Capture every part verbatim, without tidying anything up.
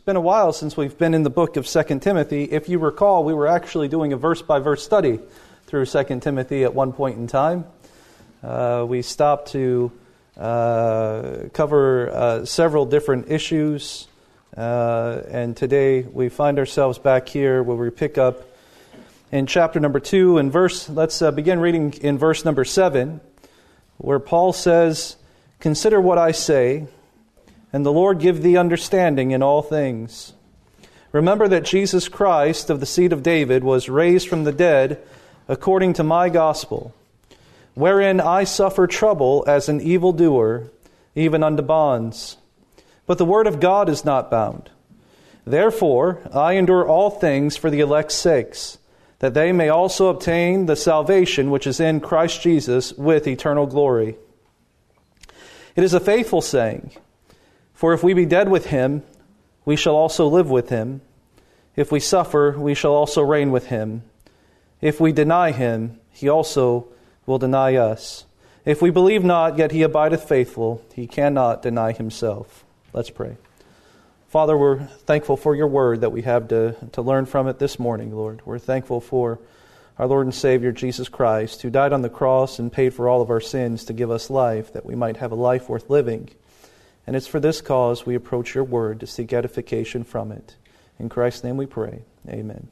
been a while since we've been in the book of Second Timothy. If you recall, we were actually doing a verse-by-verse study through Second Timothy at one point in time. Uh, we stopped to uh, cover uh, several different issues, uh, and today we find ourselves back here where we pick up in chapter number two, and verse. Let's uh, begin reading in verse number seven, where Paul says, "Consider what I say, and the Lord give thee understanding in all things. Remember that Jesus Christ of the seed of David was raised from the dead according to my gospel, wherein I suffer trouble as an evildoer, even unto bonds. But the word of God is not bound. Therefore I endure all things for the elect's sakes, that they may also obtain the salvation which is in Christ Jesus with eternal glory. It is a faithful saying, for if we be dead with him, we shall also live with him. If we suffer, we shall also reign with him. If we deny him, he also will deny us. If we believe not, yet he abideth faithful. He cannot deny himself." Let's pray. Father, we're thankful for your word that we have to, to learn from it this morning, Lord. We're thankful for our Lord and Savior, Jesus Christ, who died on the cross and paid for all of our sins to give us life, that we might have a life worth living. And it's for this cause we approach your word to seek edification from it. In Christ's name we pray. Amen.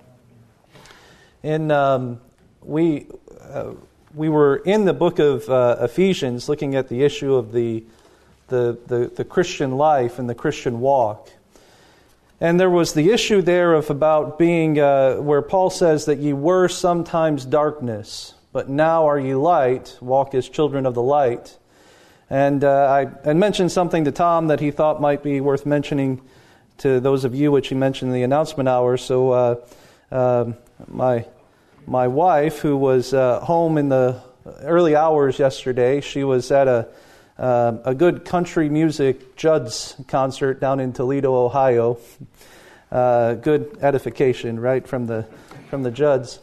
And um, we uh, we were in the book of uh, Ephesians looking at the issue of the, the the the Christian life and the Christian walk. And there was the issue there of about being uh, where Paul says that ye were sometimes darkness, but now are ye light, walk as children of the light. And uh, I, I mentioned something to Tom that he thought might be worth mentioning to those of you, which he mentioned in the announcement hour. So uh, uh, my my wife, who was uh, home in the early hours yesterday, she was at a uh, a good country music Judds concert down in Toledo, Ohio. Uh, good edification, right, from the from the Judds.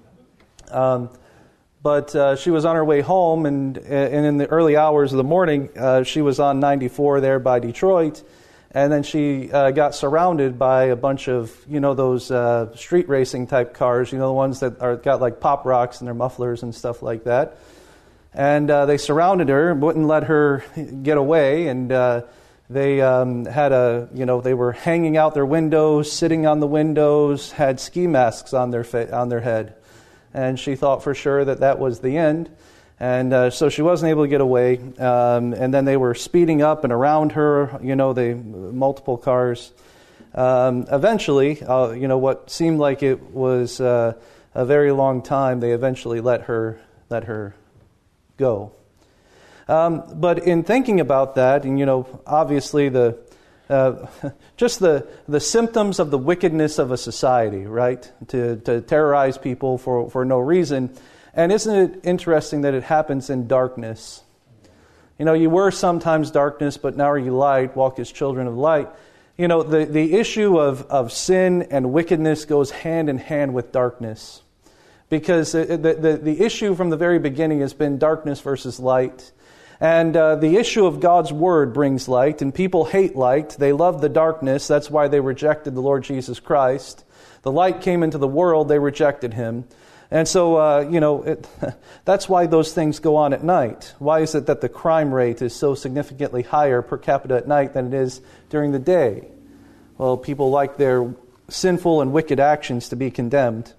Um, But uh, she was on her way home, and, and in the early hours of the morning, uh, she was on ninety-four there by Detroit, and then she uh, got surrounded by a bunch of, you know, those uh, street racing type cars, you know, the ones that are got like pop rocks in their mufflers and stuff like that. And uh, they surrounded her and wouldn't let her get away, and uh, they um, had a, you know, they were hanging out their windows, sitting on the windows, had ski masks on their fa- on their head. And she thought for sure that that was the end. And uh, so she wasn't able to get away. Um, and then they were speeding up and around her, you know, they multiple cars. Um, eventually, uh, you know, what seemed like it was uh, a very long time, they eventually let her let her go. Um, but in thinking about that, and, you know, obviously the Uh, just the the symptoms of the wickedness of a society, right? To to terrorize people for, for no reason. And isn't it interesting that it happens in darkness? You know, you were sometimes darkness, but now are you light, walk as children of light. You know, the, the issue of, of sin and wickedness goes hand in hand with darkness. Because the, the, the issue from the very beginning has been darkness versus light. And uh, the issue of God's Word brings light, and people hate light. They love the darkness. That's why they rejected the Lord Jesus Christ. The light came into the world. They rejected Him. And so, uh, you know, it, that's why those things go on at night. Why is it that the crime rate is so significantly higher per capita at night than it is during the day? Well, people like their sinful and wicked actions to be condemned.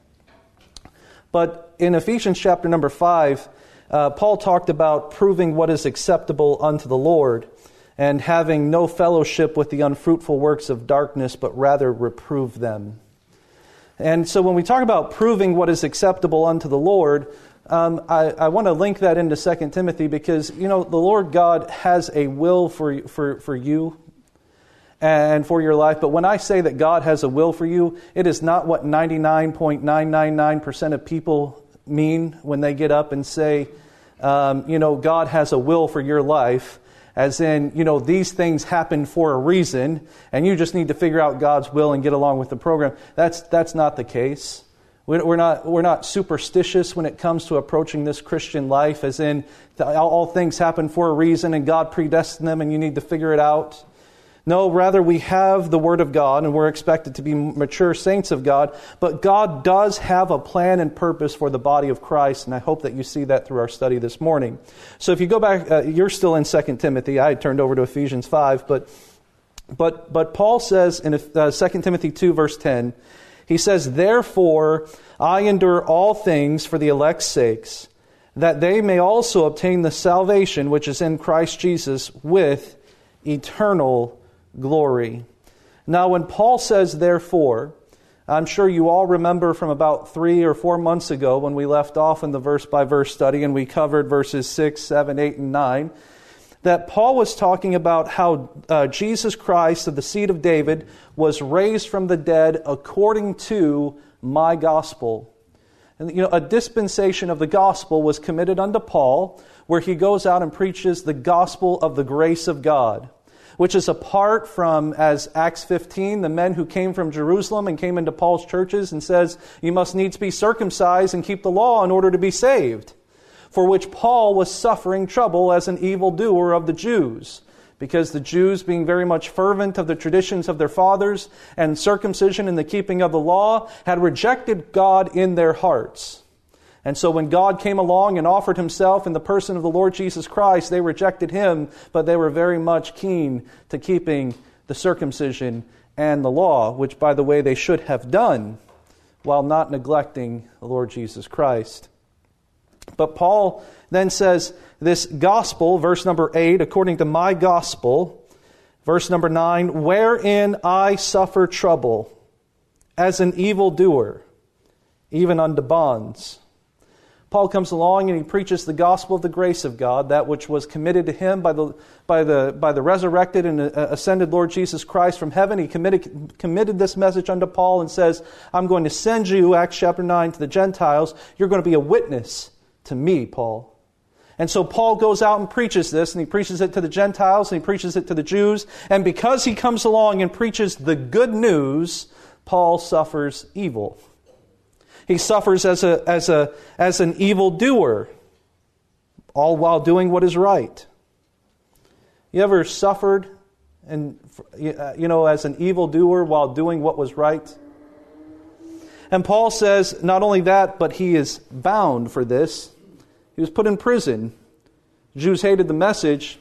But in Ephesians chapter number five, Uh, Paul talked about proving what is acceptable unto the Lord and having no fellowship with the unfruitful works of darkness, but rather reprove them. And so when we talk about proving what is acceptable unto the Lord, um, I, I want to link that into Second Timothy because, you know, the Lord God has a will for, for, for you and for your life. But when I say that God has a will for you, it is not what ninety-nine point nine nine nine percent of people mean when they get up and say, um, you know, God has a will for your life, as in, you know, these things happen for a reason, and you just need to figure out God's will and get along with the program. That's that's not the case. We're not we're not superstitious when it comes to approaching this Christian life, as in all things happen for a reason, and God predestined them, and you need to figure it out. No, rather we have the Word of God and we're expected to be mature saints of God. But God does have a plan and purpose for the body of Christ, and I hope that you see that through our study this morning. So if you go back, uh, you're still in Second Timothy. I had turned over to Ephesians five, but but but Paul says in uh, Second Timothy two, verse ten, he says, "Therefore I endure all things for the elect's sakes, that they may also obtain the salvation which is in Christ Jesus with eternal glory." Now, when Paul says therefore, I'm sure you all remember from about three or four months ago when we left off in the verse-by-verse study and we covered verses six, seven, eight, and nine, that Paul was talking about how uh, Jesus Christ of the seed of David was raised from the dead according to my gospel. And, you know, a dispensation of the gospel was committed unto Paul, where he goes out and preaches the gospel of the grace of God, which is apart from, as Acts fifteen, the men who came from Jerusalem and came into Paul's churches and says, you must needs be circumcised and keep the law in order to be saved, for which Paul was suffering trouble as an evildoer of the Jews, because the Jews, being very much fervent of the traditions of their fathers and circumcision in the keeping of the law, had rejected God in their hearts. And so when God came along and offered himself in the person of the Lord Jesus Christ, they rejected him, but they were very much keen to keeping the circumcision and the law, which, by the way, they should have done, while not neglecting the Lord Jesus Christ. But Paul then says, this gospel, verse number eight, according to my gospel, verse number nine, wherein I suffer trouble as an evildoer, even unto bonds. Paul comes along and he preaches the gospel of the grace of God, that which was committed to him by the by the by the resurrected and ascended Lord Jesus Christ from heaven. He committed committed this message unto Paul and says, I'm going to send you, Acts chapter nine, to the Gentiles. You're going to be a witness to me, Paul. And so Paul goes out and preaches this, and he preaches it to the Gentiles, and he preaches it to the Jews. And because he comes along and preaches the good news, Paul suffers evil. He suffers as a as a as an evildoer, all while doing what is right. You ever suffered, and you know, as an evildoer while doing what was right? And Paul says not only that, but he is bound for this. He was put in prison. The Jews hated the message,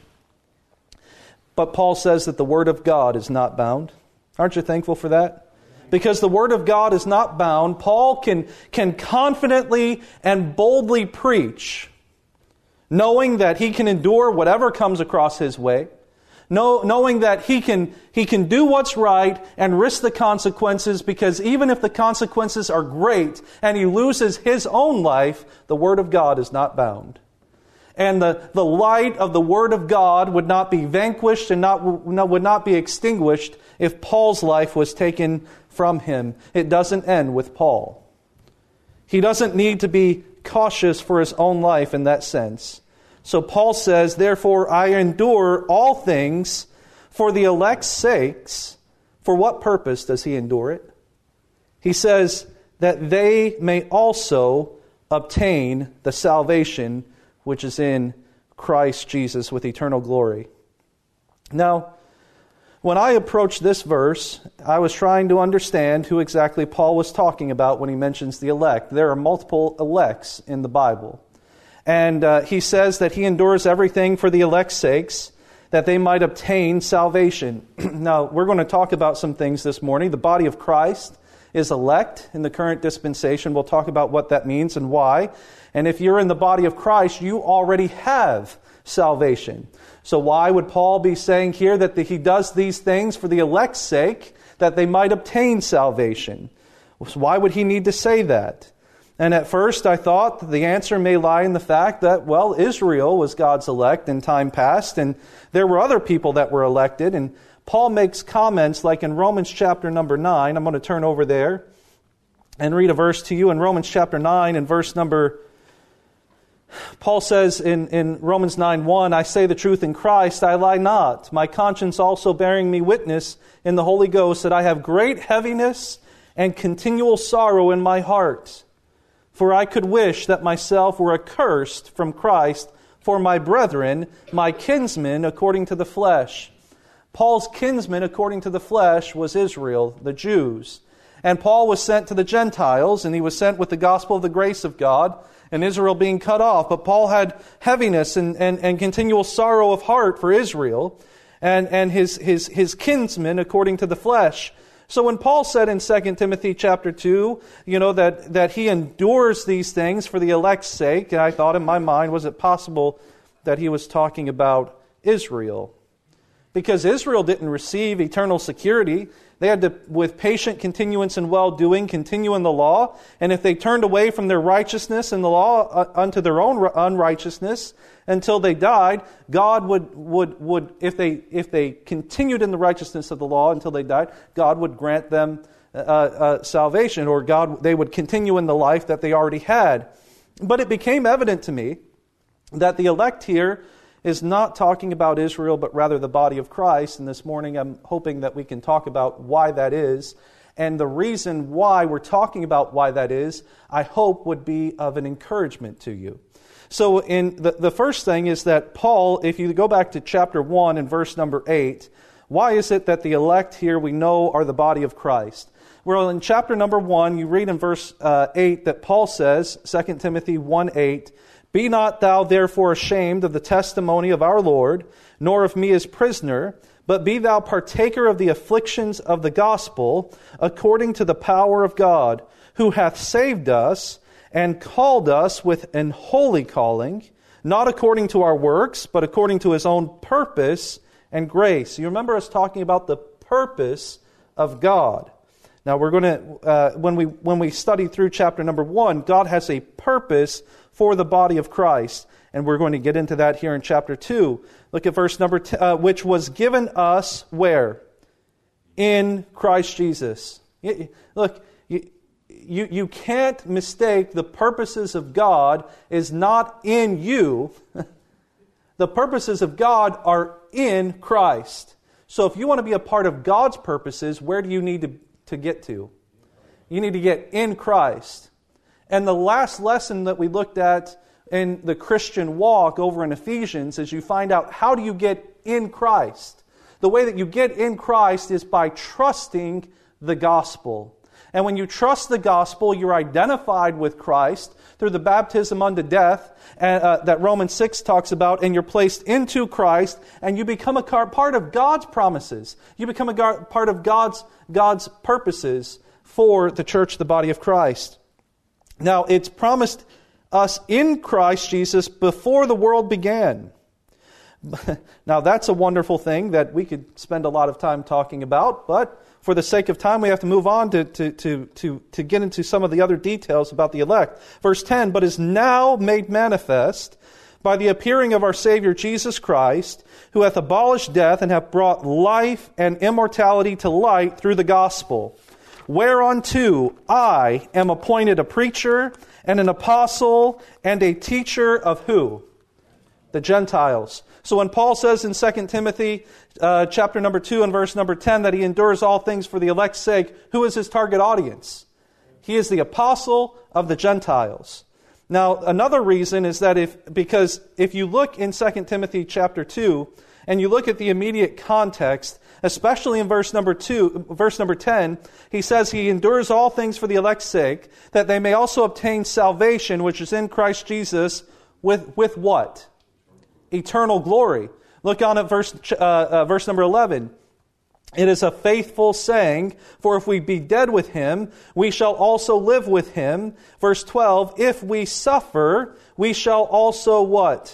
but Paul says that the Word of God is not bound. Aren't you thankful for that? Because the Word of God is not bound, Paul can, can confidently and boldly preach, knowing that he can endure whatever comes across his way, know, knowing that he can, he can do what's right and risk the consequences, because even if the consequences are great and he loses his own life, the Word of God is not bound. And the, the light of the Word of God would not be vanquished and not, would not be extinguished if Paul's life was taken from him. It doesn't end with Paul. He doesn't need to be cautious for his own life in that sense. So Paul says, therefore I endure all things for the elect's sakes. For what purpose does he endure it? He says that they may also obtain the salvation which is in Christ Jesus with eternal glory. Now, when I approached this verse, I was trying to understand who exactly Paul was talking about when he mentions the elect. There are multiple elects in the Bible. And uh, he says that he endures everything for the elect's sakes, that they might obtain salvation. Now, we're going to talk about some things this morning. The body of Christ is elect in the current dispensation. We'll talk about what that means and why. And if you're in the body of Christ, you already have salvation. So why would Paul be saying here that the, he does these things for the elect's sake, that they might obtain salvation? Why would he need to say that? And at first I thought the answer may lie in the fact that, well, Israel was God's elect in time past, and there were other people that were elected. And Paul makes comments like in Romans chapter number nine. I'm going to turn over there and read a verse to you in Romans chapter nine and verse number Paul says in, in Romans nine one, I say the truth in Christ, I lie not. My conscience also bearing me witness in the Holy Ghost that I have great heaviness and continual sorrow in my heart. For I could wish that myself were accursed from Christ for my brethren, my kinsmen according to the flesh, Paul's kinsman, according to the flesh, was Israel, the Jews. And Paul was sent to the Gentiles, and he was sent with the gospel of the grace of God, and Israel being cut off. But Paul had heaviness and, and, and continual sorrow of heart for Israel and, and his, his, his kinsmen according to the flesh. So when Paul said in Second Timothy chapter two, you know, that, that he endures these things for the elect's sake, and I thought in my mind, was it possible that he was talking about Israel? Because Israel didn't receive eternal security. They had to, with patient continuance in well-doing, continue in the law. And if they turned away from their righteousness in the law uh, unto their own unrighteousness until they died, God would, would, would if they if they continued in the righteousness of the law until they died, God would grant them uh, uh, salvation, or God they would continue in the life that they already had. But it became evident to me that the elect here is not talking about Israel, but rather the body of Christ. And this morning I'm hoping that we can talk about why that is. And the reason why we're talking about why that is, I hope would be of an encouragement to you. So in the, the first thing is that Paul, if you go back to chapter one and verse number eight, why is it that the elect here we know are the body of Christ? Well, in chapter number one, you read in verse uh, eight that Paul says, Second Timothy one eight, "Be not thou therefore ashamed of the testimony of our Lord, nor of me as prisoner, but be thou partaker of the afflictions of the gospel, according to the power of God, who hath saved us, and called us with an holy calling, not according to our works, but according to his own purpose and grace." You remember us talking about the purpose of God. Now we're going to, uh, when we when we study through chapter number one, God has a purpose for the body of Christ. And we're going to get into that here in chapter two. Look at verse number ten, uh, which was given us where? In Christ Jesus. Look, you, you, you can't mistake the purposes of God is not in you. The purposes of God are in Christ. So if you want to be a part of God's purposes, where do you need to, to get to? You need to get in Christ. And the last lesson that we looked at in the Christian walk over in Ephesians is you find out how do you get in Christ. The way that you get in Christ is by trusting the gospel. And when you trust the gospel, you're identified with Christ through the baptism unto death uh, that Romans six talks about, and you're placed into Christ, and you become a part of God's promises. You become a part of God's, God's purposes for the church, the body of Christ. Now, it's promised us in Christ Jesus before the world began. Now, that's a wonderful thing that we could spend a lot of time talking about, but for the sake of time, we have to move on to, to, to, to, to get into some of the other details about the elect. Verse ten, "But is now made manifest by the appearing of our Savior Jesus Christ, who hath abolished death and hath brought life and immortality to light through the gospel. Whereunto I am appointed a preacher and an apostle and a teacher of" who? The Gentiles. So when Paul says in Second Timothy uh, chapter number two and verse number ten that he endures all things for the elect's sake, who is his target audience? He is the apostle of the Gentiles. Now, another reason is that if because if you look in Second Timothy chapter two and you look at the immediate context, especially in verse number two, verse number ten, he says he endures all things for the elect's sake, that they may also obtain salvation, which is in Christ Jesus, with, with what? Eternal glory. Look on at verse, uh, uh, verse number eleven. "It is a faithful saying, for if we be dead with him, we shall also live with him." Verse twelve, "If we suffer, we shall also" what?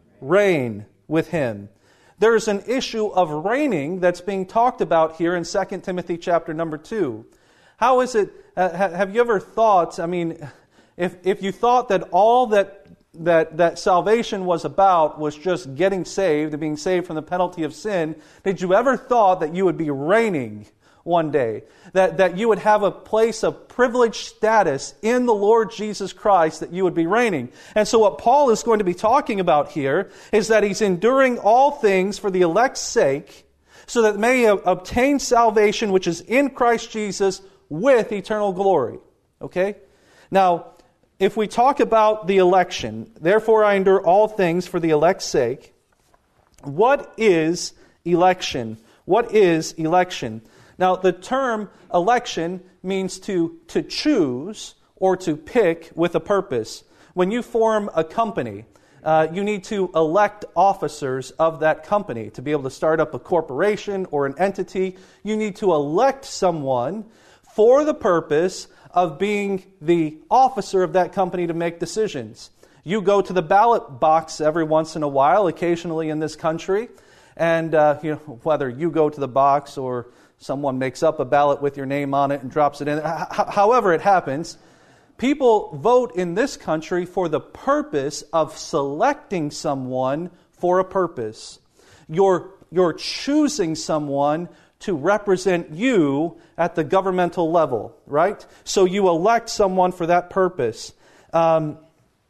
Reign with him. There's an issue of reigning that's being talked about here in Second Timothy chapter number two. How is it, uh, have you ever thought, I mean, if if you thought that all that that that salvation was about was just getting saved and being saved from the penalty of sin, did you ever thought that you would be reigning one day? That, that you would have a place of privileged status in the Lord Jesus Christ, that you would be reigning. And so what Paul is going to be talking about here is that he's enduring all things for the elect's sake, so that they may obtain salvation which is in Christ Jesus with eternal glory. Okay? Now, if we talk about the election, "Therefore I endure all things for the elect's sake," what is election? What is election? Now, the term election means to, to choose or to pick with a purpose. When you form a company, uh, you need to elect officers of that company. To be able to start up a corporation or an entity, you need to elect someone for the purpose of being the officer of that company to make decisions. You go to the ballot box every once in a while, occasionally in this country, and uh, you know, whether you go to the box or someone makes up a ballot with your name on it and drops it in, H- however it happens, people vote in this country for the purpose of selecting someone for a purpose. You're, you're choosing someone to represent you at the governmental level, right? So you elect someone for that purpose. Um,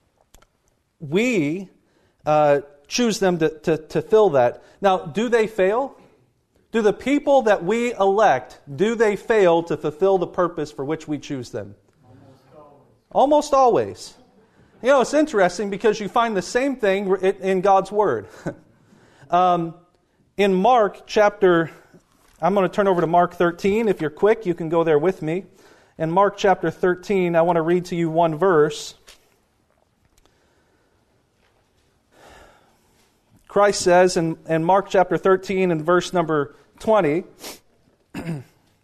we uh, choose them to, to, to fill that. Now, do they fail? Do the people that we elect, do they fail to fulfill the purpose for which we choose them? Almost always. Almost always. You know, it's interesting because you find the same thing in God's Word. um, in Mark chapter, I'm going to turn over to Mark thirteen. If you're quick, you can go there with me. In Mark chapter thirteen, I want to read to you one verse. Christ says in, in Mark chapter thirteen and verse number twenty, "And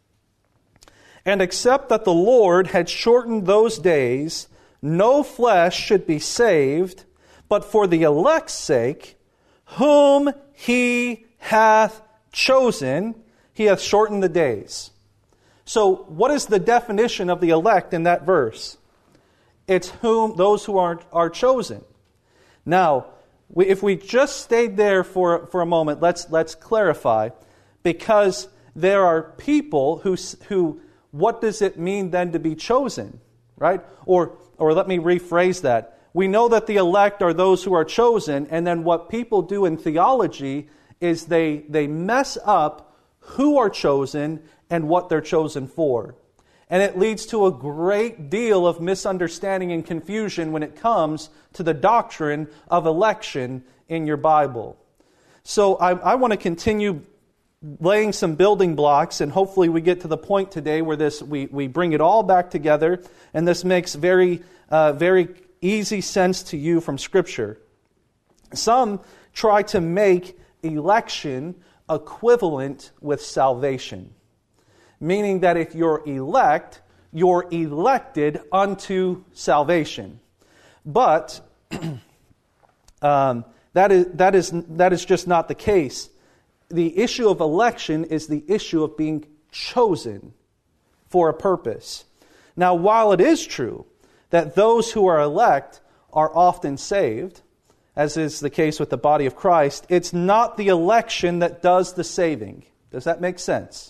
except that the Lord had shortened those days, no flesh should be saved, but for the elect's sake, whom he hath chosen, he hath shortened the days." So what is the definition of the elect in that verse? It's whom those who are, are chosen. Now, We, if we just stayed there for, for a moment, let's let's clarify, because there are people who who what does it mean then to be chosen, right? Or or let me rephrase that. We know that the elect are those who are chosen, and then what people do in theology is they they mess up who are chosen and what they're chosen for. And it leads to a great deal of misunderstanding and confusion when it comes to the doctrine of election in your Bible. So I, I want to continue laying some building blocks, and hopefully we get to the point today where this we, we bring it all back together, and this makes very, uh, very easy sense to you from Scripture. Some try to make election equivalent with salvation. Meaning that if you're elect, you're elected unto salvation. But um, that is that is that is just not the case. The issue of election is the issue of being chosen for a purpose. Now, while it is true that those who are elect are often saved, as is the case with the body of Christ, it's not the election that does the saving. Does that make sense?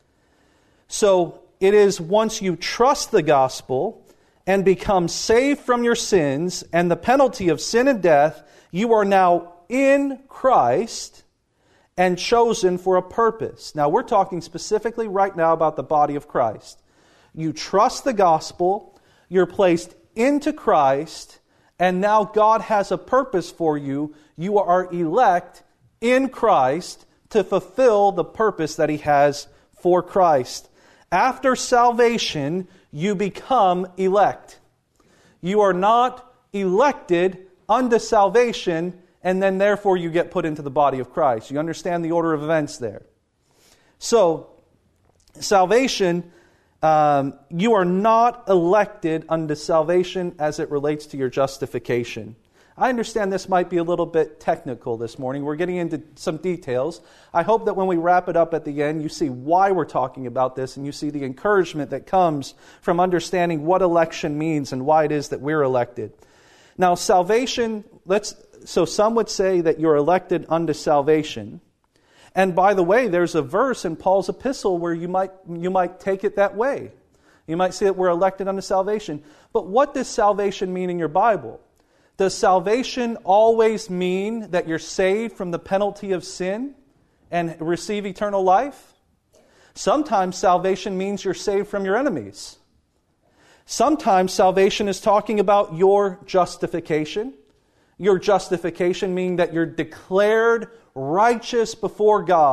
So it is once you trust the gospel and become saved from your sins and the penalty of sin and death, you are now in Christ and chosen for a purpose. Now we're talking specifically right now about the body of Christ. You trust the gospel, you're placed into Christ, and now God has a purpose for you. You are elect in Christ to fulfill the purpose that He has for Christ. After salvation, you become elect. You are not elected unto salvation, and then therefore you get put into the body of Christ. You understand the order of events there. So, salvation, um, you are not elected unto salvation as it relates to your justification. I understand this might be a little bit technical this morning. We're getting into some details. I hope that when we wrap it up at the end, you see why we're talking about this, and you see the encouragement that comes from understanding what election means and why it is that we're elected. Now, salvation, let's so some would say that you're elected unto salvation. And by the way, there's a verse in Paul's epistle where you might you might take it that way. You might say that we're elected unto salvation. But what does salvation mean in your Bible? Does salvation always mean that you're saved from the penalty of sin and receive eternal life? Sometimes salvation means you're saved from your enemies. Sometimes salvation is talking about your justification. Your justification meaning that you're declared righteous before God.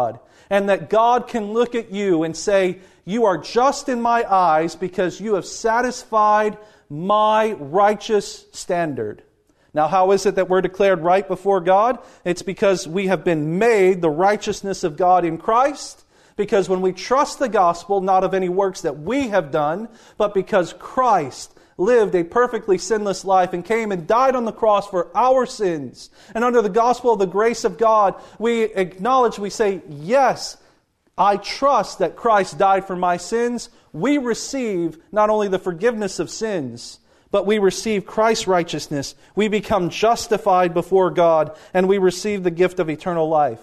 and that God can look at you and say, you are just in my eyes because you have satisfied my righteous standard. Now, how is it that we're declared right before God? It's because we have been made the righteousness of God in Christ. Because when we trust the gospel, not of any works that we have done, but because Christ lived a perfectly sinless life and came and died on the cross for our sins. And under the gospel of the grace of God, we acknowledge, we say, yes, I trust that Christ died for my sins. We receive not only the forgiveness of sins, but we receive Christ's righteousness. We become justified before God, and we receive the gift of eternal life.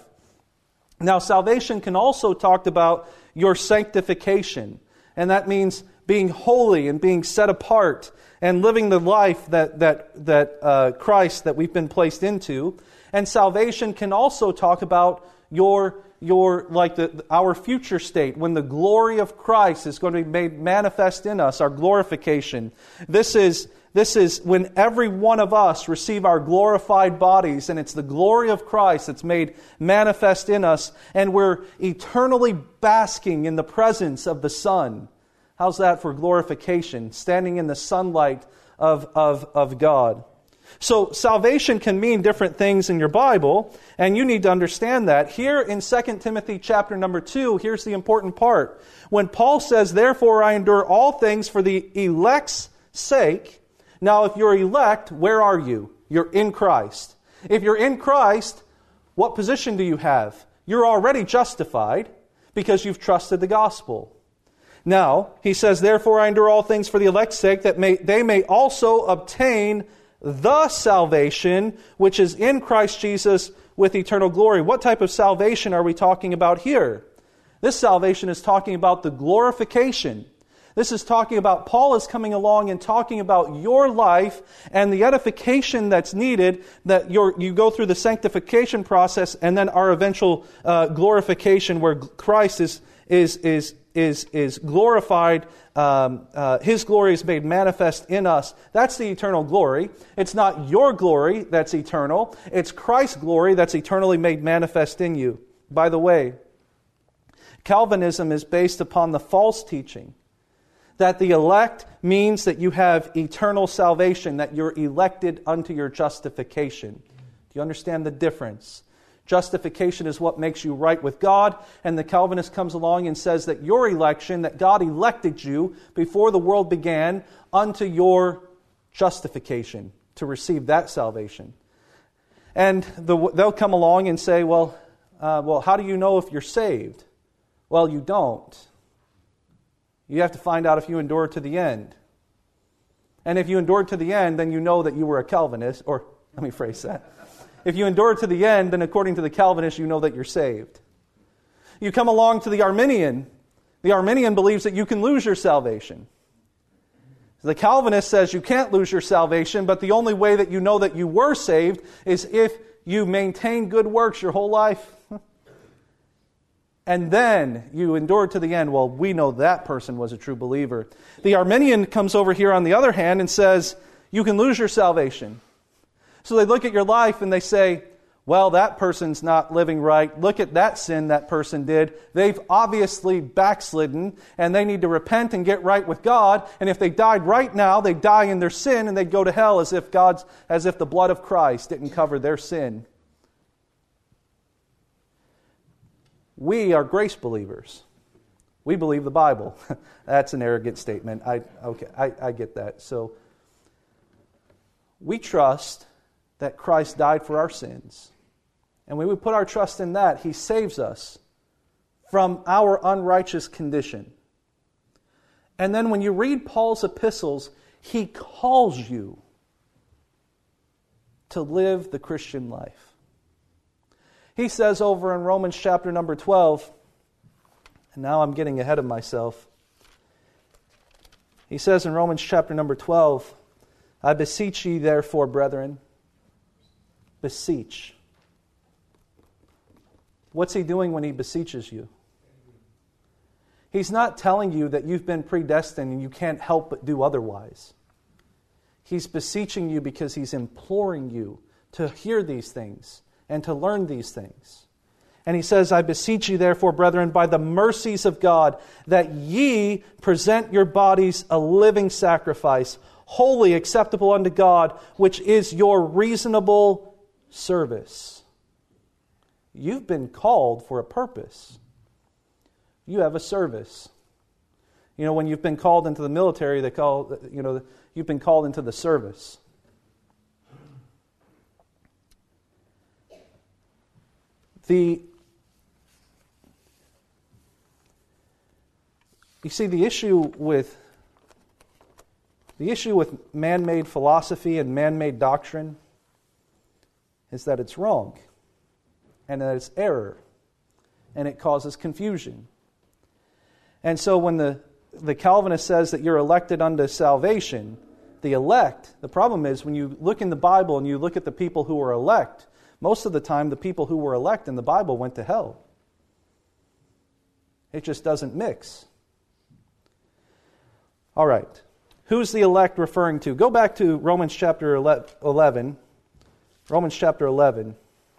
Now, salvation can also talk about your sanctification, and that means being holy and being set apart and living the life that that that uh, Christ that we've been placed into. And salvation can also talk about your your like the our future state when the glory of Christ is going to be made manifest in us, our glorification. This is this is when every one of us receive our glorified bodies, and it's the glory of Christ that's made manifest in us, and we're eternally basking in the presence of the Son. How's that for glorification? Standing in the sunlight of, of, of God. So salvation can mean different things in your Bible, and you need to understand that. Here in Second Timothy chapter number two, here's the important part. When Paul says, therefore I endure all things for the elect's sake. Now if you're elect, where are you? You're in Christ. If you're in Christ, what position do you have? You're already justified because you've trusted the gospel. Now, he says, therefore I endure all things for the elect's sake, that may, they may also obtain the salvation which is in Christ Jesus with eternal glory. What type of salvation are we talking about here? This salvation is talking about the glorification. This is talking about, Paul is coming along and talking about your life and the edification that's needed, that you're, you go through the sanctification process and then our eventual uh, glorification where Christ is is is is is glorified. Um, uh, His glory is made manifest in us. That's the eternal glory. It's not your glory that's eternal. It's Christ's glory that's eternally made manifest in you. By the way, Calvinism is based upon the false teaching that the elect means that you have eternal salvation, that you're elected unto your justification. Do you understand the difference? Justification is what makes you right with God, and the Calvinist comes along and says that your election, that God elected you before the world began unto your justification, to receive that salvation. And the, they'll come along and say, well, uh, well, how do you know if you're saved? Well, you don't. You have to find out if you endure to the end. And if you endured to the end, then you know that you were a Calvinist, or let me phrase that. If you endure to the end, then according to the Calvinist, you know that you're saved. You come along to the Arminian. The Arminian believes that you can lose your salvation. The Calvinist says you can't lose your salvation, but the only way that you know that you were saved is if you maintain good works your whole life. And then you endure to the end. Well, we know that person was a true believer. The Arminian comes over here on the other hand and says, you can lose your salvation. So they look at your life and they say, well, that person's not living right. Look at that sin that person did. They've obviously backslidden, and they need to repent and get right with God. And if they died right now, they'd die in their sin and they'd go to hell as if God's, as if the blood of Christ didn't cover their sin. We are grace believers. We believe the Bible. That's an arrogant statement. I okay, I, I get that. So we trust that Christ died for our sins. And when we put our trust in that, He saves us from our unrighteous condition. And then when you read Paul's epistles, he calls you to live the Christian life. He says over in Romans chapter number twelve, and now I'm getting ahead of myself. He says in Romans chapter number twelve, I beseech ye therefore, brethren, beseech. What's he doing when he beseeches you? He's not telling you that you've been predestined and you can't help but do otherwise. He's beseeching you because he's imploring you to hear these things and to learn these things. And he says, I beseech you therefore, brethren, by the mercies of God, that ye present your bodies a living sacrifice, holy, acceptable unto God, which is your reasonable service. You've been called for a purpose. You have a service. You know, when you've been called into the military, they call, you know, you've been called into the service. The You see, the issue with the issue with man-made philosophy and man-made doctrine is that it's wrong, and that it's error, and it causes confusion. And so when the, the Calvinist says that you're elected unto salvation, the elect, the problem is when you look in the Bible and you look at the people who were elect, most of the time the people who were elect in the Bible went to hell. It just doesn't mix. All right. Who's the elect referring to? Go back to Romans chapter eleven. Romans chapter eleven.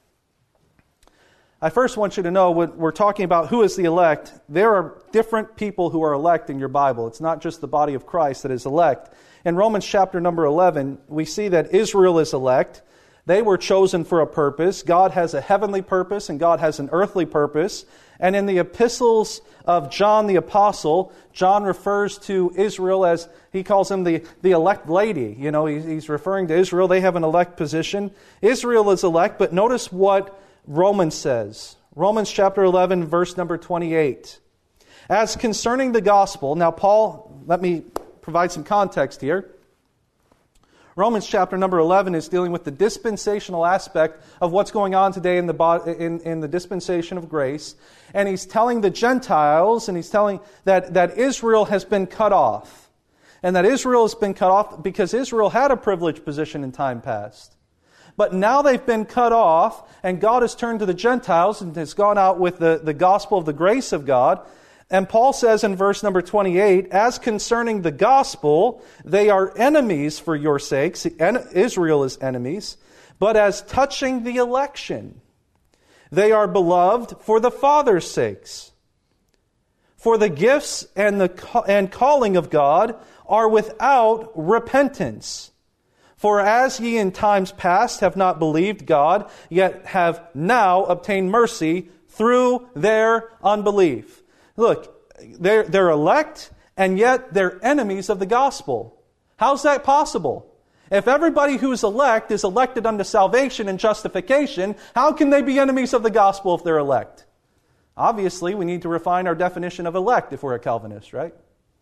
I first want you to know when we're talking about who is the elect, there are different people who are elect in your Bible. It's not just the body of Christ that is elect. In Romans chapter number eleven, we see that Israel is elect. They were chosen for a purpose. God has a heavenly purpose and God has an earthly purpose. And in the epistles of John the Apostle, John refers to Israel as, he calls them the, the elect lady. You know, he's, he's referring to Israel. They have an elect position. Israel is elect, but notice what Romans says. Romans chapter eleven, verse number twenty-eight. As concerning the gospel, now Paul, let me provide some context here. Romans chapter number eleven is dealing with the dispensational aspect of what's going on today in the in, in the dispensation of grace. And he's telling the Gentiles, and he's telling that, that Israel has been cut off. And that Israel has been cut off because Israel had a privileged position in time past. But now they've been cut off, and God has turned to the Gentiles and has gone out with the, the gospel of the grace of God. And Paul says in verse number twenty-eight, as concerning the gospel, they are enemies for your sakes. Israel is enemies. But as touching the election, they are beloved for the Father's sakes. For the gifts and the and calling of God are without repentance. For as ye in times past have not believed God, yet have now obtained mercy through their unbelief. Look, they're, they're elect, and yet they're enemies of the gospel. How's that possible? If everybody who's elect is elected unto salvation and justification, how can they be enemies of the gospel if they're elect? Obviously, we need to refine our definition of elect if we're a Calvinist, right?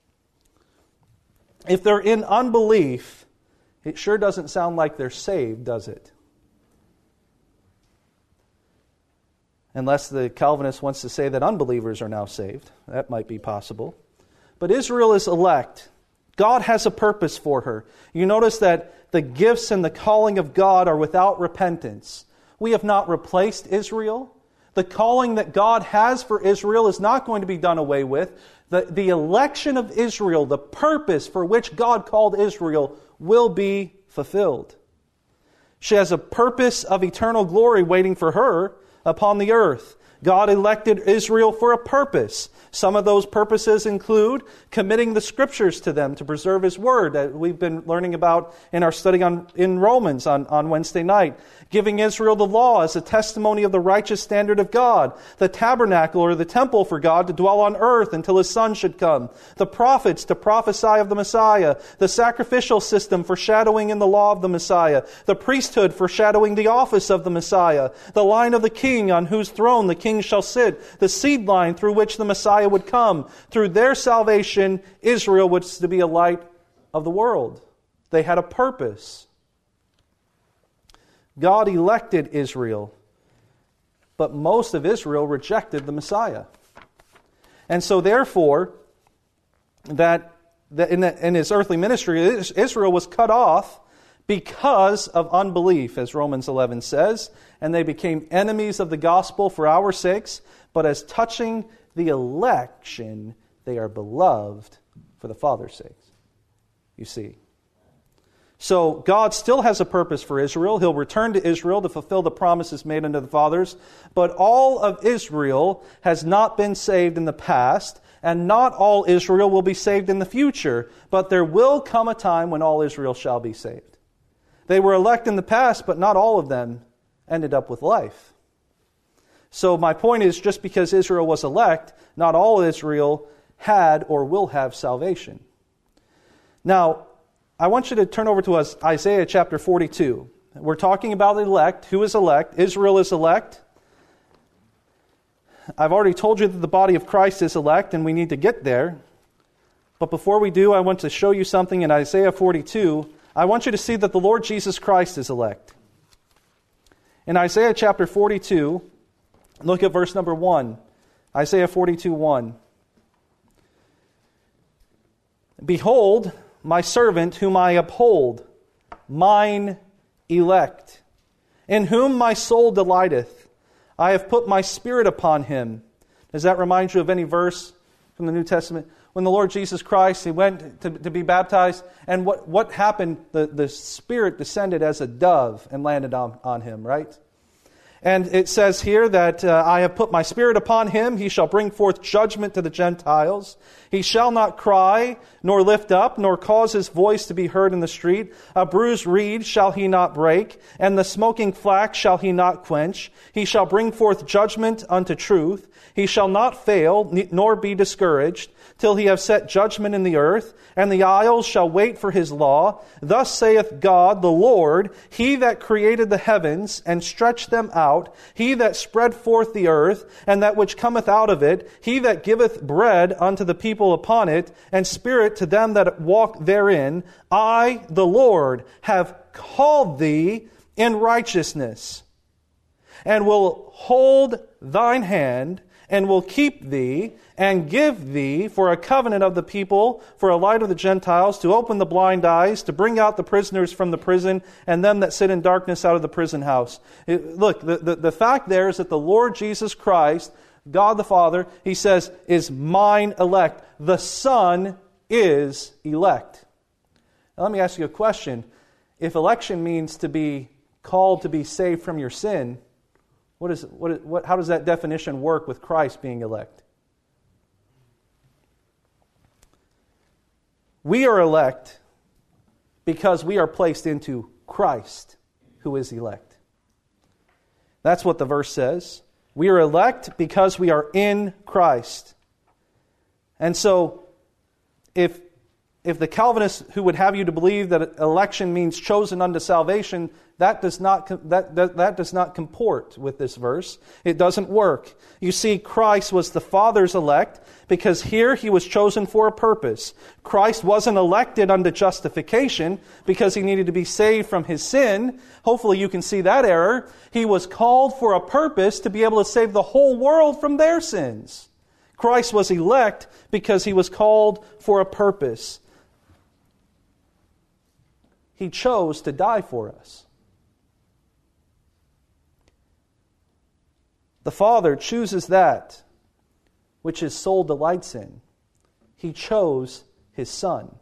If they're in unbelief, it sure doesn't sound like they're saved, does it? Unless the Calvinist wants to say that unbelievers are now saved. That might be possible. But Israel is elect. God has a purpose for her. You notice that the gifts and the calling of God are without repentance. We have not replaced Israel. The calling that God has for Israel is not going to be done away with. The, the election of Israel, the purpose for which God called Israel, will be fulfilled. She has a purpose of eternal glory waiting for her upon the earth. God elected Israel for a purpose. Some of those purposes include committing the Scriptures to them to preserve His Word that we've been learning about in our study on in Romans on, on Wednesday night. Giving Israel the law as a testimony of the righteous standard of God. The tabernacle or the temple for God to dwell on earth until His Son should come. The prophets to prophesy of the Messiah. The sacrificial system foreshadowing in the law of the Messiah. The priesthood foreshadowing the office of the Messiah. The line of the king on whose throne the king shall sit. The seed line through which the Messiah would come. Through their salvation, Israel was to be a light of the world. They had a purpose. God elected Israel, but most of Israel rejected the Messiah. And so therefore, that, that in, the, in his earthly ministry, Israel was cut off because of unbelief, as Romans eleven says, and they became enemies of the gospel for our sakes, but as touching the election, they are beloved for the Father's sakes. You see. So God still has a purpose for Israel. He'll return to Israel to fulfill the promises made unto the fathers. But all of Israel has not been saved in the past, and not all Israel will be saved in the future. But there will come a time when all Israel shall be saved. They were elect in the past, but not all of them ended up with life. So my point is, just because Israel was elect, not all Israel had or will have salvation. Now, I want you to turn over to us Isaiah chapter forty-two. We're talking about elect. Who is elect? Israel is elect. I've already told you that the body of Christ is elect, and we need to get there. But before we do, I want to show you something in Isaiah forty-two. I want you to see that the Lord Jesus Christ is elect. In Isaiah chapter forty-two, look at verse number one. Isaiah forty-two, one. Behold, my servant whom I uphold, mine elect, in whom my soul delighteth. I have put my spirit upon him. Does that remind you of any verse from the New Testament? When the Lord Jesus Christ, He went to, to be baptized, and what, what happened? The, the Spirit descended as a dove and landed on, on Him, right? And it says here that uh, I have put my Spirit upon him. He shall bring forth judgment to the Gentiles. He shall not cry, nor lift up, nor cause his voice to be heard in the street. A bruised reed shall he not break, and the smoking flax shall he not quench. He shall bring forth judgment unto truth. He shall not fail, nor be discouraged, till he have set judgment in the earth, and the isles shall wait for his law. Thus saith God the Lord, He that created the heavens, and stretched them out, He that spread forth the earth, and that which cometh out of it, He that giveth bread unto the people upon it, and spirit to them that walk therein, I, the Lord, have called thee in righteousness, and will hold thine hand, and will keep thee, and give thee for a covenant of the people, for a light of the Gentiles, to open the blind eyes, to bring out the prisoners from the prison, and them that sit in darkness out of the prison house. It, look, the, the, the fact there is that the Lord Jesus Christ, God the Father, He says, is mine elect. The Son is elect. Now let me ask you a question. If election means to be called to be saved from your sin, What is, what, what, how does that definition work with Christ being elect? We are elect because we are placed into Christ, who is elect. That's what the verse says. We are elect because we are in Christ. And so, if If the Calvinists who would have you to believe that election means chosen unto salvation, that does not that, that, that does not comport with this verse. It doesn't work. You see, Christ was the Father's elect because here He was chosen for a purpose. Christ wasn't elected unto justification because He needed to be saved from His sin. Hopefully you can see that error. He was called for a purpose to be able to save the whole world from their sins. Christ was elect because He was called for a purpose. He chose to die for us. The Father chooses that which His soul delights in. He chose His Son.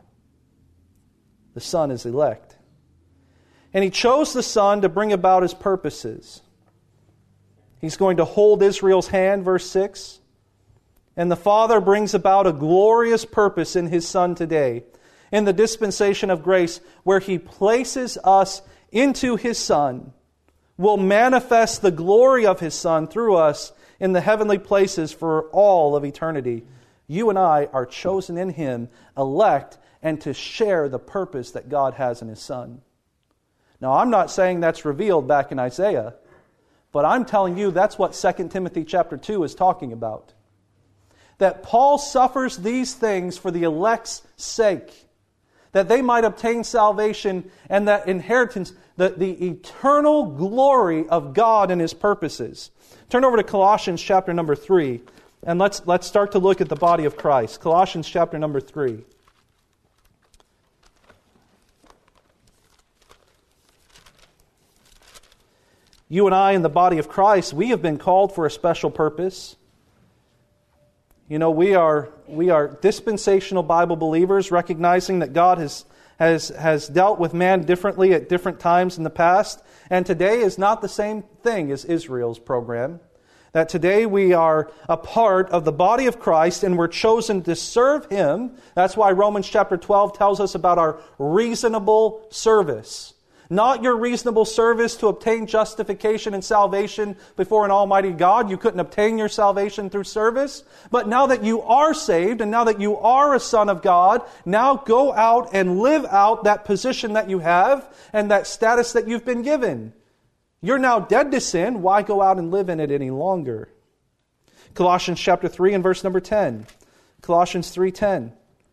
The Son is elect. And He chose the Son to bring about His purposes. He's going to hold Israel's hand, verse six. And the Father brings about a glorious purpose in His Son today, in the dispensation of grace, where He places us into His Son, will manifest the glory of His Son through us in the heavenly places for all of eternity. You and I are chosen in Him, elect, and to share the purpose that God has in His Son. Now, I'm not saying that's revealed back in Isaiah, but I'm telling you that's what Second Timothy chapter two is talking about. That Paul suffers these things for the elect's sake, that they might obtain salvation and that inheritance, the, the eternal glory of God and His purposes. Turn over to Colossians chapter number three, and let's, let's start to look at the body of Christ. Colossians chapter number three. You and I in the body of Christ, we have been called for a special purpose. You know, we are we are dispensational Bible believers, recognizing that God has, has, has dealt with man differently at different times in the past. And today is not the same thing as Israel's program. That today we are a part of the body of Christ and we're chosen to serve Him. That's why Romans chapter twelve tells us about our reasonable service. Not your reasonable service to obtain justification and salvation before an almighty God. You couldn't obtain your salvation through service. But now that you are saved and now that you are a son of God, now go out and live out that position that you have and that status that you've been given. You're now dead to sin. Why go out and live in it any longer? Colossians chapter three and verse number ten. Colossians three ten.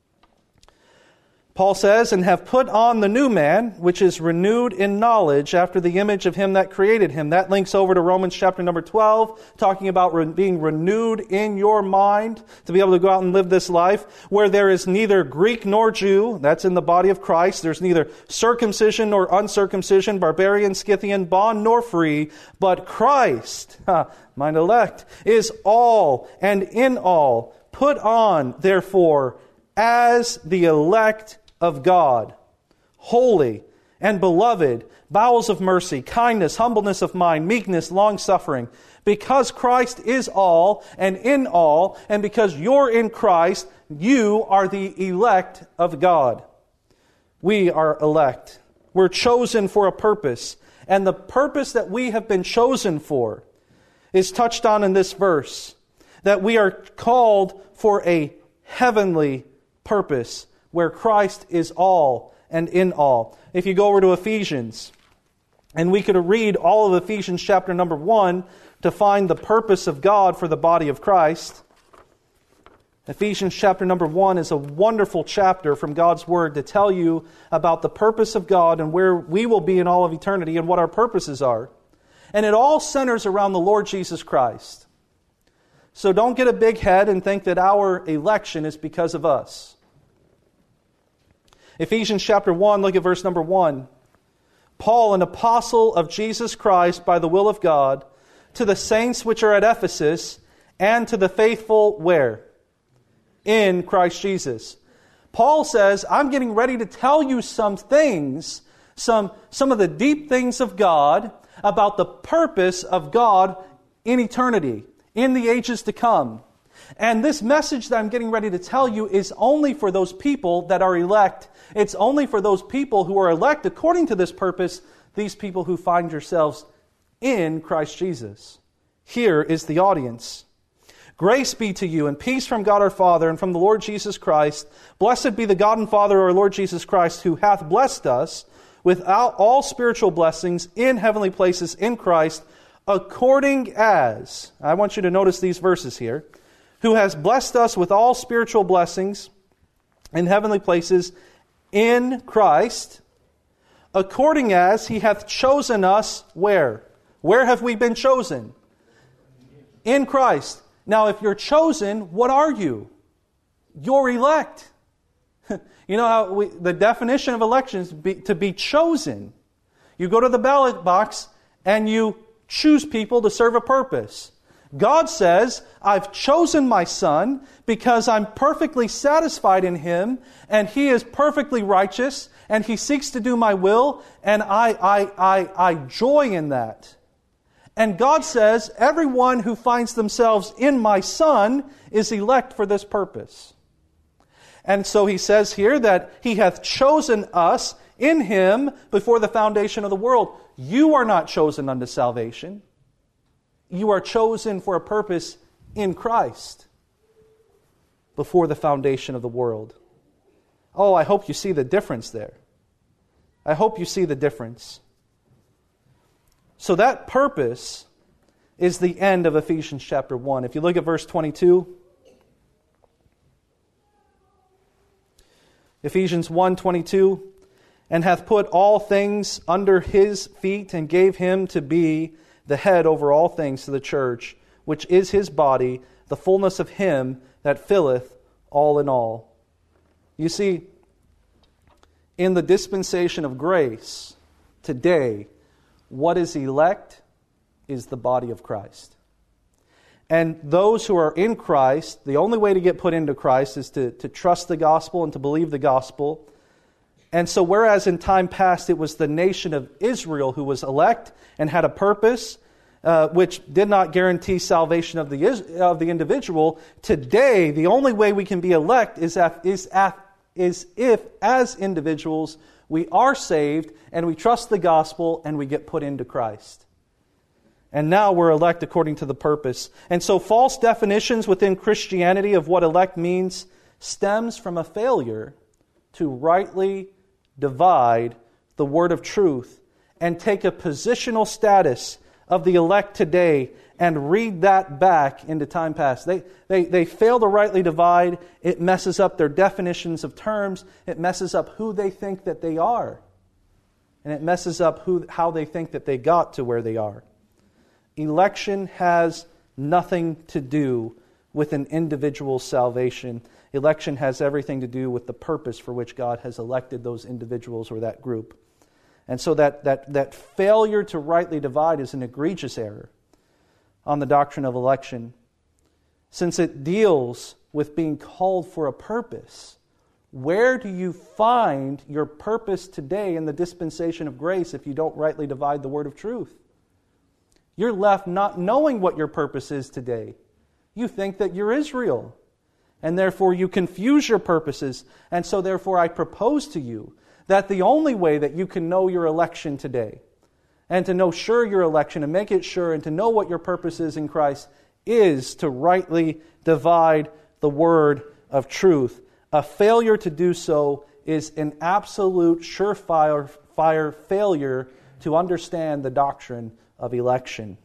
Paul says, and have put on the new man, which is renewed in knowledge after the image of Him that created him. That links over to Romans chapter number twelve, talking about re- being renewed in your mind to be able to go out and live this life, where there is neither Greek nor Jew. That's in the body of Christ. There's neither circumcision nor uncircumcision, barbarian, Scythian, bond nor free, but Christ, ha, mine elect, is all and in all. Put on, therefore, as the elect of God, holy and beloved, bowels of mercy, kindness, humbleness of mind, meekness, long-suffering. Because Christ is all and in all, and because you're in Christ, you are the elect of God. We are elect. We're chosen for a purpose. And the purpose that we have been chosen for is touched on in this verse. That we are called for a heavenly purpose, where Christ is all and in all. If you go over to Ephesians, and we could read all of Ephesians chapter number one to find the purpose of God for the body of Christ. Ephesians chapter number one is a wonderful chapter from God's Word to tell you about the purpose of God and where we will be in all of eternity and what our purposes are. And it all centers around the Lord Jesus Christ. So don't get a big head and think that our election is because of us. Ephesians chapter one, look at verse number one. Paul, an apostle of Jesus Christ by the will of God, to the saints which are at Ephesus, and to the faithful where? In Christ Jesus. Paul says, I'm getting ready to tell you some things, some, some of the deep things of God, about the purpose of God in eternity, in the ages to come. And this message that I'm getting ready to tell you is only for those people that are elect. It's only for those people who are elect according to this purpose, these people who find yourselves in Christ Jesus. Here is the audience. Grace be to you and peace from God our Father and from the Lord Jesus Christ. Blessed be the God and Father of our Lord Jesus Christ, who hath blessed us with all spiritual blessings in heavenly places in Christ, according as, I want you to notice these verses here, who has blessed us with all spiritual blessings in heavenly places in Christ, according as He hath chosen us where? Where have we been chosen? In Christ. Now, if you're chosen, what are you? You're elect. You know how we, the definition of election is be, to be chosen. You go to the ballot box and you choose people to serve a purpose. God says, I've chosen my Son because I'm perfectly satisfied in Him and He is perfectly righteous and He seeks to do my will and I, I, I, I joy in that. And God says, everyone who finds themselves in my Son is elect for this purpose. And so He says here that He hath chosen us in Him before the foundation of the world. You are not chosen unto salvation. You are chosen for a purpose in Christ before the foundation of the world. Oh, I hope you see the difference there. I hope you see the difference. So that purpose is the end of Ephesians chapter one. If you look at verse twenty-two, Ephesians one twenty-two, and hath put all things under His feet and gave Him to be the head over all things to the church, which is His body, the fullness of Him that filleth all in all. You see, in the dispensation of grace, today, what is elect is the body of Christ. And those who are in Christ, the only way to get put into Christ is to, to trust the gospel and to believe the gospel. And so whereas in time past it was the nation of Israel who was elect and had a purpose, uh, which did not guarantee salvation of the of the individual, today the only way we can be elect is if, is, is if as individuals we are saved and we trust the gospel and we get put into Christ. And now we're elect according to the purpose. And so false definitions within Christianity of what elect means stems from a failure to rightly divide the word of truth and take a positional status of the elect today and read that back into time past. They, they, they fail to rightly divide. It messes up their definitions of terms. It messes up who they think that they are. And it messes up who, how they think that they got to where they are. Election has nothing to do with an individual's salvation. Election has everything to do with the purpose for which God has elected those individuals or that group. And so that, that, that failure to rightly divide is an egregious error on the doctrine of election, since it deals with being called for a purpose. Where do you find your purpose today in the dispensation of grace if you don't rightly divide the word of truth? You're left not knowing what your purpose is today. You think that you're Israel, and therefore you confuse your purposes. And so therefore I propose to you that the only way that you can know your election today, and to know sure your election, and make it sure, and to know what your purpose is in Christ, is to rightly divide the word of truth. A failure to do so is an absolute surefire fire failure to understand the doctrine of election.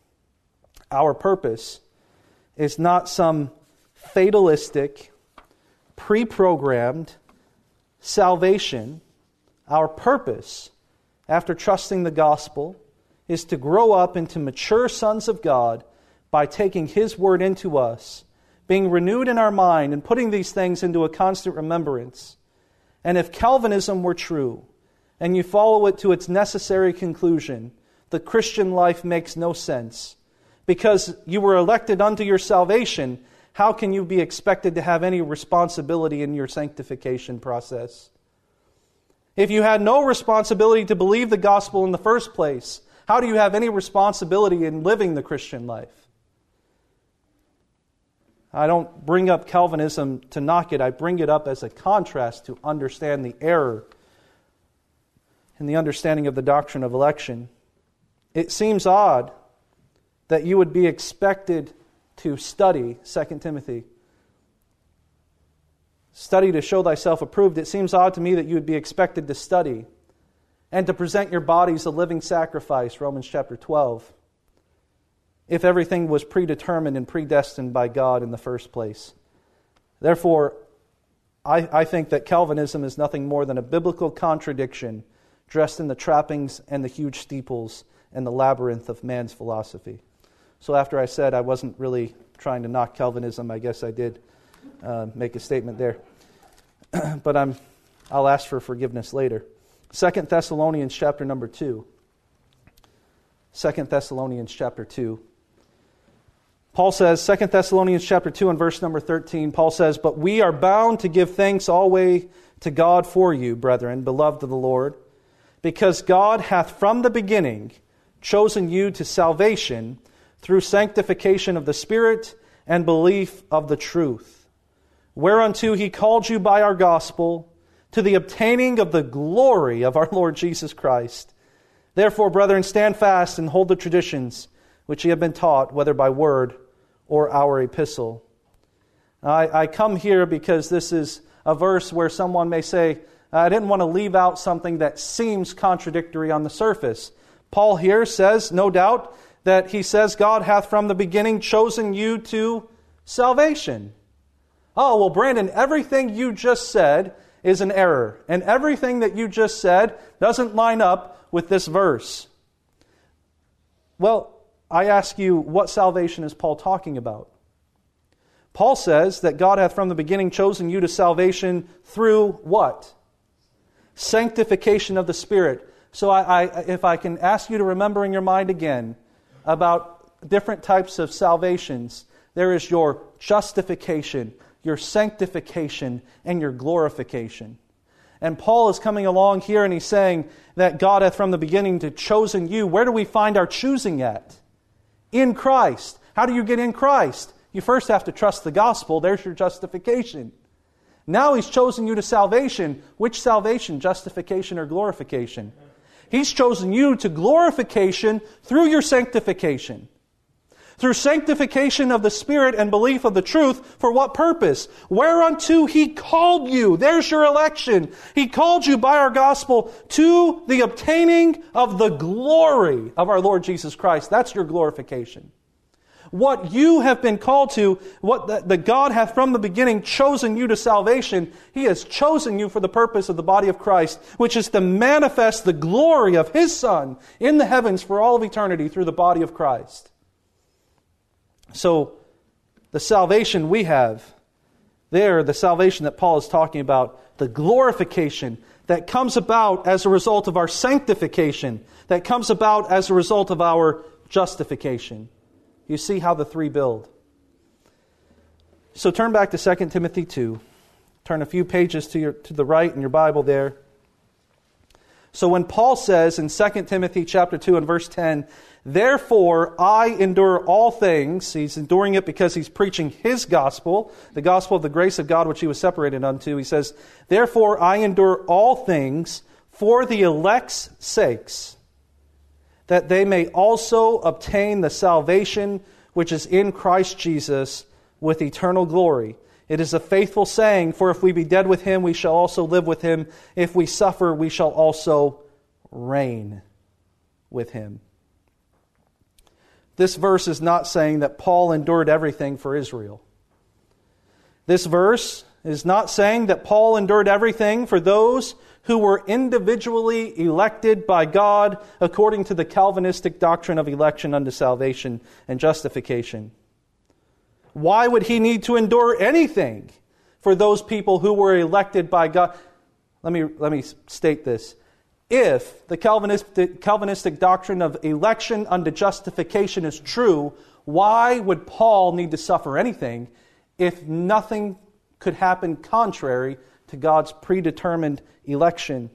Our purpose is not some fatalistic, pre-programmed salvation. Our purpose, after trusting the gospel, is to grow up into mature sons of God by taking His word into us, being renewed in our mind, and putting these things into a constant remembrance. And if Calvinism were true, and you follow it to its necessary conclusion, the Christian life makes no sense. Because you were elected unto your salvation, how can you be expected to have any responsibility in your sanctification process? If you had no responsibility to believe the gospel in the first place, how do you have any responsibility in living the Christian life? I don't bring up Calvinism to knock it. I bring it up as a contrast to understand the error in the understanding of the doctrine of election. It seems odd that you would be expected to study Second Timothy. Study to show thyself approved. It seems odd to me that you would be expected to study and to present your bodies a living sacrifice, Romans chapter twelve, if everything was predetermined and predestined by God in the first place. Therefore, I, I think that Calvinism is nothing more than a biblical contradiction dressed in the trappings and the huge steeples and the labyrinth of man's philosophy. So after I said I wasn't really trying to knock Calvinism, I guess I did uh, make a statement there. But I'm, I'll ask for forgiveness later. Second Thessalonians chapter number two. Second Thessalonians chapter two. Paul says, Second Thessalonians chapter two and verse number thirteen, Paul says, "But we are bound to give thanks always to God for you, brethren, beloved of the Lord, because God hath from the beginning chosen you to salvation through sanctification of the Spirit and belief of the truth, whereunto He called you by our gospel, to the obtaining of the glory of our Lord Jesus Christ. Therefore, brethren, stand fast and hold the traditions which ye have been taught, whether by word or our epistle." I, I come here because this is a verse where someone may say, I didn't want to leave out something that seems contradictory on the surface. Paul here says, no doubt, that he says God hath from the beginning chosen you to salvation. Oh, well, Brandon, everything you just said is an error. And everything that you just said doesn't line up with this verse. Well, I ask you, what salvation is Paul talking about? Paul says that God hath from the beginning chosen you to salvation through what? Sanctification of the Spirit. So I, I, if I can ask you to remember in your mind again about different types of salvations, there is your justification, your sanctification, and your glorification. And Paul is coming along here and he's saying that God hath from the beginning to chosen you. Where do we find our choosing at? In Christ. How do you get in Christ? You first have to trust the gospel. There's your justification. Now He's chosen you to salvation. Which salvation? Justification or glorification? He's chosen you to glorification through your sanctification. Through sanctification of the Spirit and belief of the truth. For what purpose? Whereunto He called you. There's your election. He called you by our gospel to the obtaining of the glory of our Lord Jesus Christ. That's your glorification. What you have been called to, what the, the God hath from the beginning chosen you to salvation, He has chosen you for the purpose of the body of Christ, which is to manifest the glory of His Son in the heavens for all of eternity through the body of Christ. So, the salvation we have, there, the salvation that Paul is talking about, the glorification that comes about as a result of our sanctification, that comes about as a result of our justification. You see how the three build. So turn back to Second Timothy two. Turn a few pages to your to the right in your Bible there. So when Paul says in Second Timothy chapter two and verse ten, therefore I endure all things, he's enduring it because he's preaching his gospel, the gospel of the grace of God which he was separated unto. He says, therefore I endure all things for the elect's sakes, that they may also obtain the salvation which is in Christ Jesus with eternal glory. It is a faithful saying, for if we be dead with Him, we shall also live with Him. If we suffer, we shall also reign with Him. This verse is not saying that Paul endured everything for Israel. This verse is not saying that Paul endured everything for those who were individually elected by God according to the Calvinistic doctrine of election unto salvation and justification. Why would he need to endure anything for those people who were elected by God? Let me, let me state this. If the Calvinistic, Calvinistic doctrine of election unto justification is true, why would Paul need to suffer anything if nothing could happen contrary to God's predetermined election?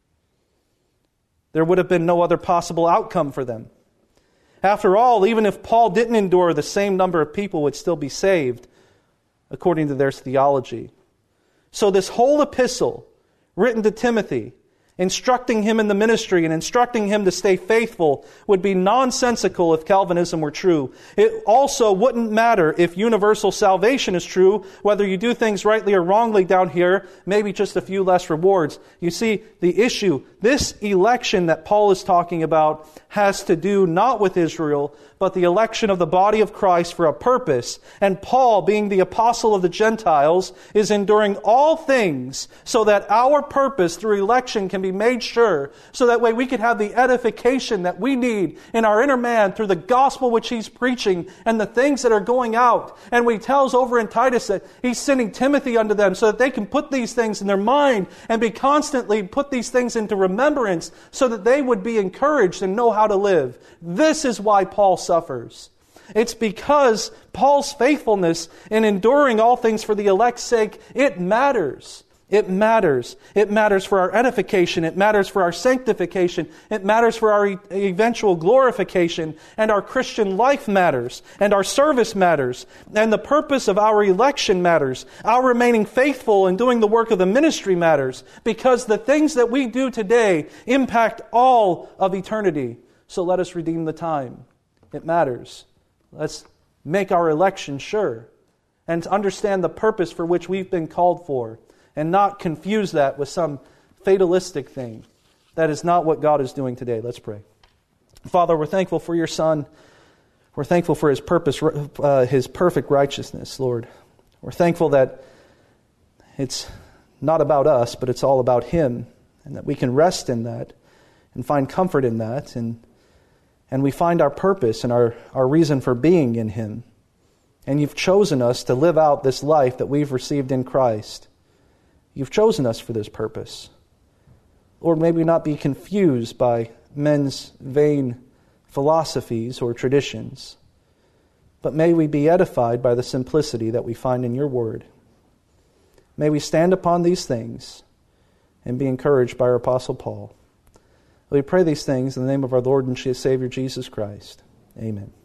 There would have been no other possible outcome for them. After all, even if Paul didn't endure, the same number of people would still be saved according to their theology. So this whole epistle written to Timothy, instructing him in the ministry and instructing him to stay faithful, would be nonsensical if Calvinism were true. It also wouldn't matter if universal salvation is true, whether you do things rightly or wrongly down here, maybe just a few less rewards. You see, the issue, this election that Paul is talking about has to do not with Israel, but the election of the body of Christ for a purpose. And Paul, being the apostle of the Gentiles, is enduring all things so that our purpose through election can be made sure, so that way we could have the edification that we need in our inner man through the gospel which he's preaching and the things that are going out. And we tells over in Titus that he's sending Timothy unto them so that they can put these things in their mind and be constantly put these things into remembrance so that they would be encouraged and know how to live. This is why Paul suffers. It's because Paul's faithfulness in enduring all things for the elect's sake, it matters. It matters. It matters for our edification. It matters for our sanctification. It matters for our e- eventual glorification. And our Christian life matters. And our service matters. And the purpose of our election matters. Our remaining faithful and doing the work of the ministry matters. Because the things that we do today impact all of eternity. So let us redeem the time. It matters. Let's make our election sure. And to understand the purpose for which we've been called for. And not confuse that with some fatalistic thing. That is not what God is doing today. Let's pray. Father, we're thankful for your Son. We're thankful for His purpose, uh, His perfect righteousness, Lord. We're thankful that it's not about us, but it's all about Him. And that we can rest in that and find comfort in that. And, and we find our purpose and our, our reason for being in Him. And you've chosen us to live out this life that we've received in Christ. You've chosen us for this purpose. Lord, may we not be confused by men's vain philosophies or traditions, but may we be edified by the simplicity that we find in your word. May we stand upon these things and be encouraged by our Apostle Paul. We pray these things in the name of our Lord and Savior Jesus Christ. Amen.